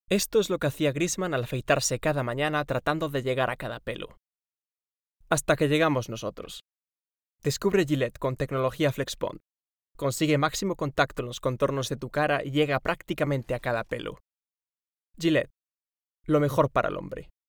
Esto es lo que hacía Griezmann al afeitarse cada mañana tratando de llegar a cada pelo. Hasta que llegamos nosotros. Descubre Gillette con tecnología FlexBond. Consigue máximo contacto en los contornos de tu cara y llega prácticamente a cada pelo. Gillette, lo mejor para el hombre.